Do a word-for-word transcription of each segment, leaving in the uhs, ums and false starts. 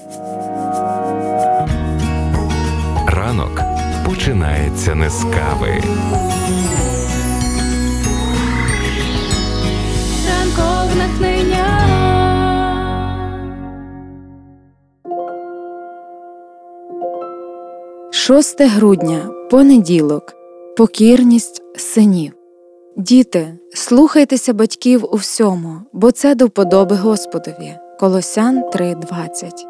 Ранок починається не з кави. Ранкове натхнення. шосте грудня, понеділок. Покірність синів. Діти, слухайтеся батьків у всьому, бо це до вподоби Господові. Колосян три двадцять.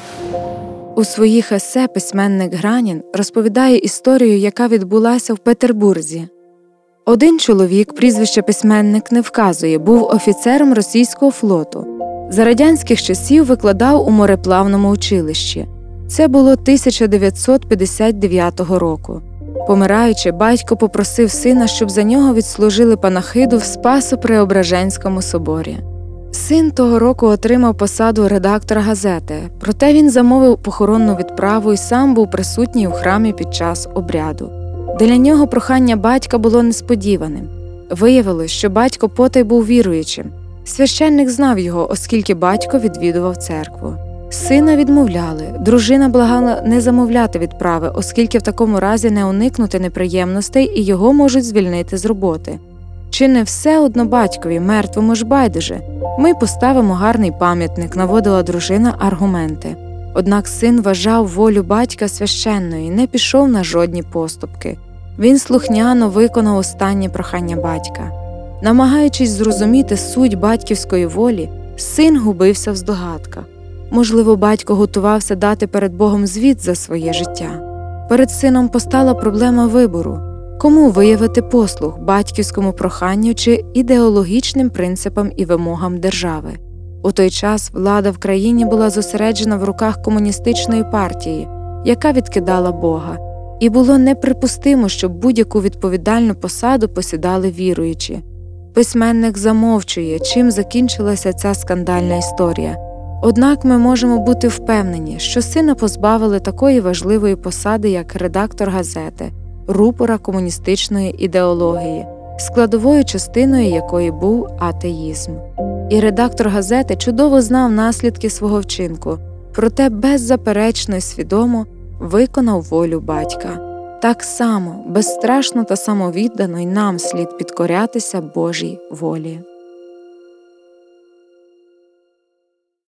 У своїх есе письменник Гранін розповідає історію, яка відбулася в Петербурзі. Один чоловік, прізвище письменник не вказує, був офіцером російського флоту. За радянських часів викладав у мореплавному училищі. Це було тисяча дев'ятсот п'ятдесят дев'ятого року. Помираючи, батько попросив сина, щоб за нього відслужили панахиду в Спасо-Преображенському соборі. Син того року отримав посаду редактора газети, проте він замовив похоронну відправу і сам був присутній у храмі під час обряду. Для нього прохання батька було несподіваним. Виявилось, що батько потай був віруючим. Священник знав його, оскільки батько відвідував церкву. Сина відмовляли, дружина благала не замовляти відправи, оскільки в такому разі не уникнути неприємностей і його можуть звільнити з роботи. Чи не все одно батькові, мертвому ж байдуже? Ми поставимо гарний пам'ятник, наводила дружина аргументи. Однак син вважав волю батька священною і не пішов на жодні поступки. Він слухняно виконав останнє прохання батька. Намагаючись зрозуміти суть батьківської волі, син губився в здогадках. Можливо, батько готувався дати перед Богом звіт за своє життя. Перед сином постала проблема вибору. Кому виявити послух – батьківському проханню чи ідеологічним принципам і вимогам держави? У той час влада в країні була зосереджена в руках комуністичної партії, яка відкидала Бога. І було неприпустимо, щоб будь-яку відповідальну посаду посідали віруючі. Письменник замовчує, чим закінчилася ця скандальна історія. Однак ми можемо бути впевнені, що сина позбавили такої важливої посади, як редактор газети, рупора комуністичної ідеології, складовою частиною якої був атеїзм. І редактор газети чудово знав наслідки свого вчинку, проте беззаперечно й свідомо виконав волю батька. Так само, безстрашно та самовіддано й нам слід підкорятися Божій волі.